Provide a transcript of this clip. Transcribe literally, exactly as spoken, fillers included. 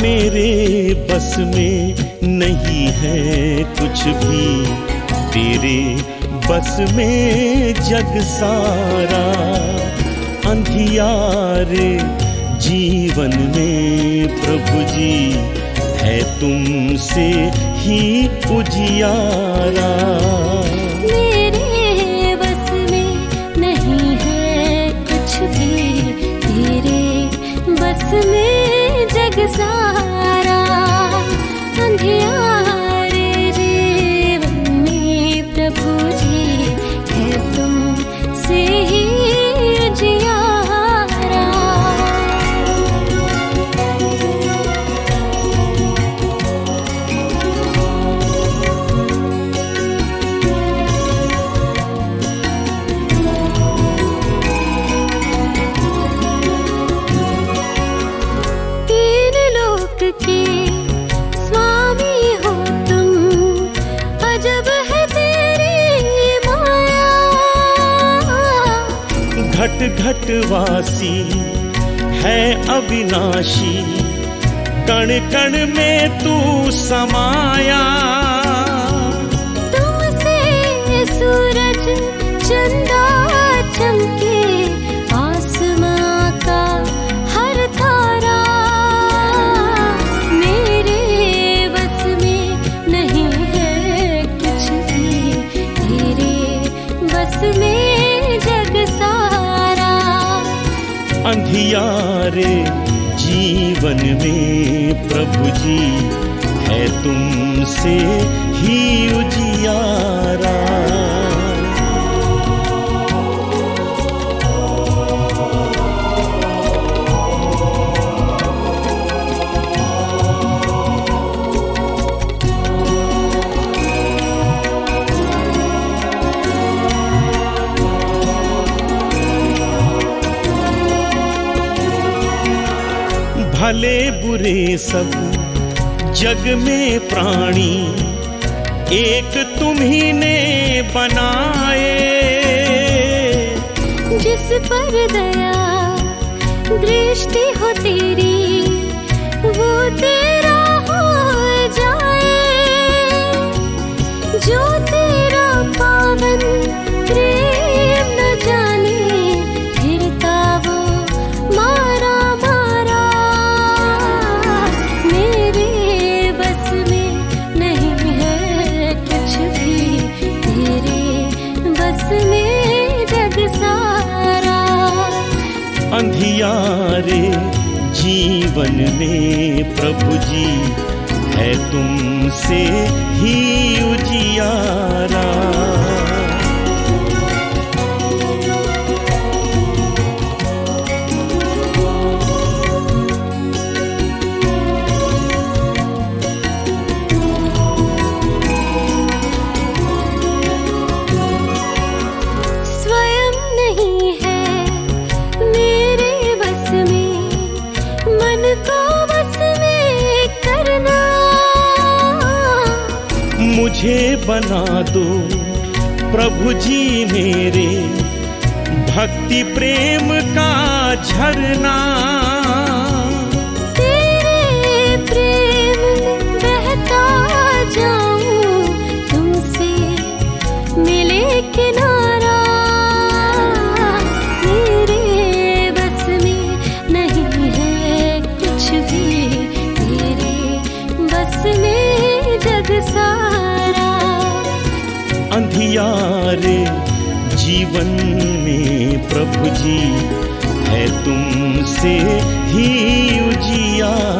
मेरे बस में नहीं है कुछ भी, तेरे बस में जग सारा। अंधियारे जीवन में प्रभु जी है तुमसे ही उजियारा। मेरे बस में नहीं है कुछ भी, तेरे बस में जग सारा। अंधियारे जीवन में प्रभु जी है तुमसे ही उजियारा। घट घट वासी है अविनाशी, कण कण में तू समाया। तुमसे सूरज चंदा चमके, आसमां का हर तारा। मेरे बस में नहीं है कुछ भी, तेरे बस में जग सारा। अंधियारे जीवन में प्रभु जी है तुमसे ही उजियारा। भले बुरे सब जग में प्राणी, एक तुम्ही ने बनाए। जिस पर दया दृष्टि हो तेरी, वो तेरा हो जाए। जो तेरा पावन प्रेम न जाने, फिरता वो मारा मारा। मेरे बस में नहीं है कुछ भी, तेरे बस में जग सारा। अंधियारे जीवन में प्रभु जी है तुमसे ही उजियारा। स्वयं नहीं है मेरे बस में, मन को बस में करना। मुझे बना दो प्रभु जी मेरे, भक्ति प्रेम का झरना। तेरे प्रेम में बहता जाऊं, तुमसे मिले किनारा। मेरे बस में नहीं है कुछ भी, तेरे बस में जग सारा। अंधियारे जीवन में प्रभु जी है तुमसे ही उजियारा।